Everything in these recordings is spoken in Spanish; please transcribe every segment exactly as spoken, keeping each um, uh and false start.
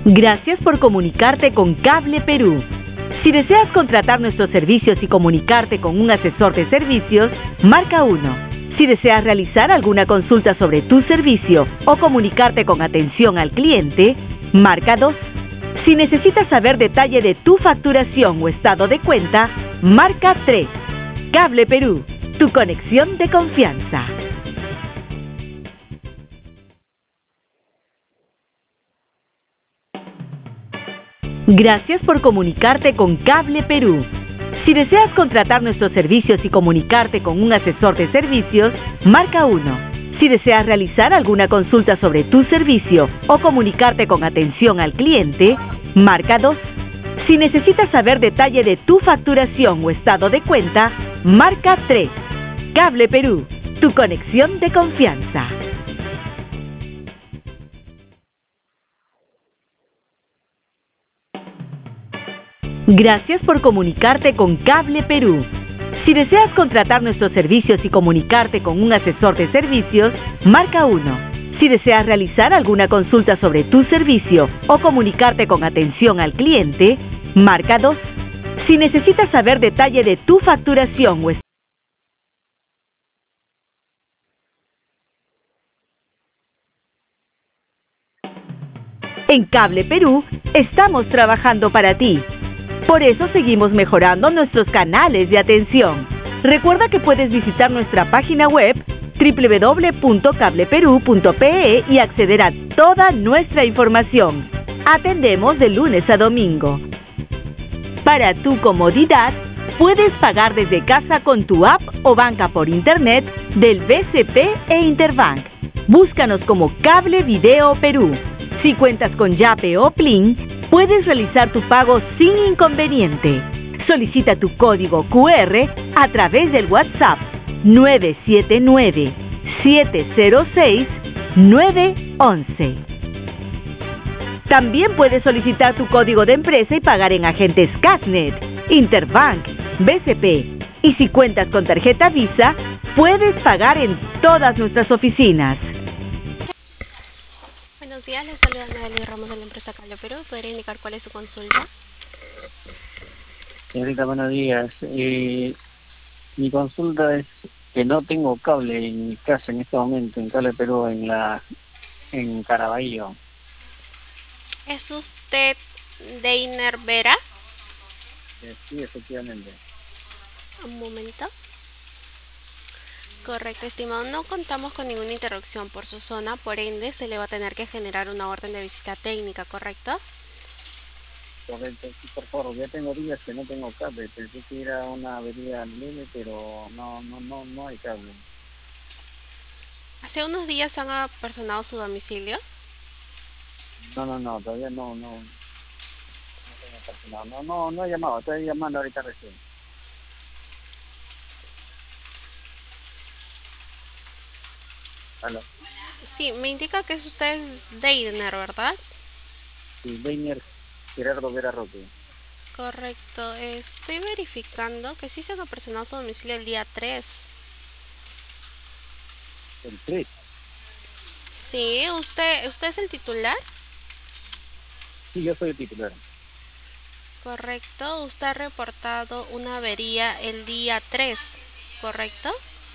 Gracias por comunicarte con Cable Perú. Si deseas contratar nuestros servicios y comunicarte con un asesor de servicios, marca uno. Si deseas realizar alguna consulta sobre tu servicio o comunicarte con atención al cliente, marca dos. Si necesitas saber detalle de tu facturación o estado de cuenta, marca tres. Cable Perú, tu conexión de confianza. Gracias por comunicarte con Cable Perú. Si deseas contratar nuestros servicios y comunicarte con un asesor de servicios, marca uno. Si deseas realizar alguna consulta sobre tu servicio o comunicarte con atención al cliente, marca dos. Si necesitas saber detalle de tu facturación o estado de cuenta, marca tres. Cable Perú, tu conexión de confianza. Gracias por comunicarte con Cable Perú. Si deseas contratar nuestros servicios y comunicarte con un asesor de servicios, marca uno. Si deseas realizar alguna consulta sobre tu servicio o comunicarte con atención al cliente, marca dos. Si necesitas saber detalle de tu facturación o estado En Cable Perú, estamos trabajando para ti. Por eso seguimos mejorando nuestros canales de atención. Recuerda que puedes visitar nuestra página web doble u doble u doble u punto cable perú punto pe e y acceder a toda nuestra información. Atendemos de lunes a domingo. Para tu comodidad, puedes pagar desde casa con tu app o banca por internet del B C P e Interbank. Búscanos como Cable Video Perú. Si cuentas con Yape o Plin, puedes realizar tu pago sin inconveniente. Solicita tu código cu erre a través del WhatsApp nueve siete nueve, siete cero seis, nueve once. También puedes solicitar tu código de empresa y pagar en agentes Casnet, Interbank, B C P. Y si cuentas con tarjeta Visa, puedes pagar en todas nuestras oficinas. Buenos días, les saluda Nelly Ramos de la empresa Cable Perú. ¿Podría indicar cuál es su consulta? Señorita, buenos días. Eh, mi consulta es que no tengo cable en mi casa en este momento, en Cable Perú, en la en Caraballo. ¿Es usted Deiner Vera? Eh, sí, efectivamente. Un momento. Correcto, estimado. No contamos con ninguna interrupción por su zona, por ende se le va a tener que generar una orden de visita técnica, ¿correcto? Correcto, sí, por favor, ya tengo días que no tengo cable. Pensé que era una avería libre, pero no, no, no, no hay cable. Hace unos días han apersonado su domicilio. No, no, no, todavía no, no, no tengo personal. No, no, no he llamado, estoy llamando ahorita recién. ¿Aló? Sí, me indica que es usted Deiner, ¿verdad? Sí, Deiner Gerardo Vera Roque. Correcto, estoy verificando que sí se han apersonado su domicilio el día tres. El tres. Sí, ¿usted, usted es el titular? Sí, yo soy el titular. Correcto, usted ha reportado una avería el día tres, ¿correcto?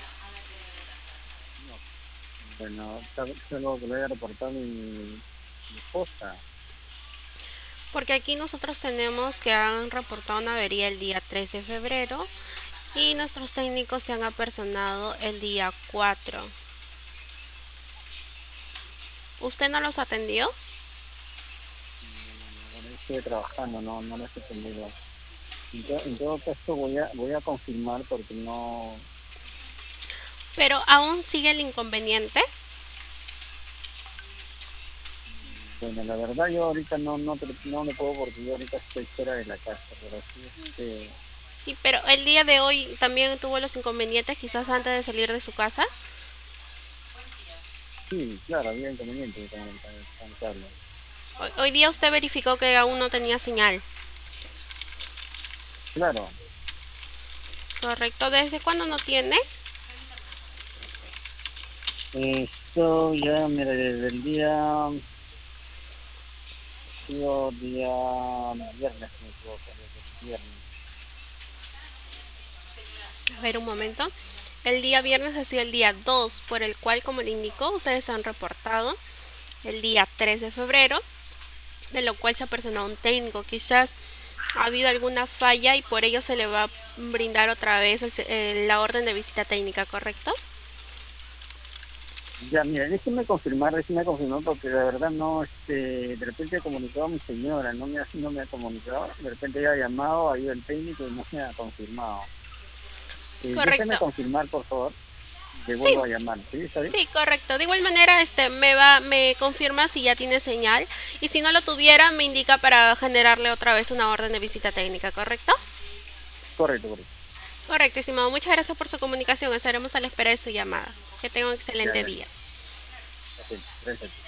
Bueno, tal vez algo que lo haya reportado mi, mi esposa. Porque aquí nosotros tenemos que han reportado una avería el día tres de febrero y nuestros técnicos se han apersonado el día cuatro. ¿Usted no los atendió? Bueno, estoy trabajando, no, no lo he entendido. En, to, en todo caso voy a, voy a confirmar porque no... Pero aún sigue el inconveniente. Bueno, la verdad yo ahorita no no, no me puedo porque yo ahorita estoy fuera de la casa, pero sí, este... Sí, pero el día de hoy también tuvo los inconvenientes, quizás antes de salir de su casa. Sí, claro, había inconveniente con el con el cable. Hoy, hoy día usted verificó que aún no tenía señal. Claro. Correcto, ¿desde cuándo no tiene? Esto ya, mira, desde el día... sido día viernes, si no me equivoco, viernes. A ver un momento. El día viernes ha sido el día dos, por el cual, como le indicó, ustedes han reportado el día tres de febrero, de lo cual se ha personado un técnico. Quizás ha habido alguna falla y por ello se le va a brindar otra vez el, eh, la orden de visita técnica, ¿correcto? Ya, mira, déjeme confirmar, déjeme confirmar, porque de verdad no, este, de repente ha comunicado a mi señora, no me ha, no me ha comunicado, de repente ella ha llamado, ha ido el técnico y no me ha confirmado. Eh, déjeme Correcto. confirmar, por favor, le Sí, vuelvo a llamar, ¿sí? ¿Está bien? sí, correcto. De igual manera, este, me va, me confirma si ya tiene señal y si no lo tuviera, me indica para generarle otra vez una orden de visita técnica, ¿correcto? Correcto, correcto. Correcto, estimado. Muchas gracias por su comunicación. Estaremos a la espera de su llamada. Que tenga un Ya, excelente ya. día. Ok, gracias.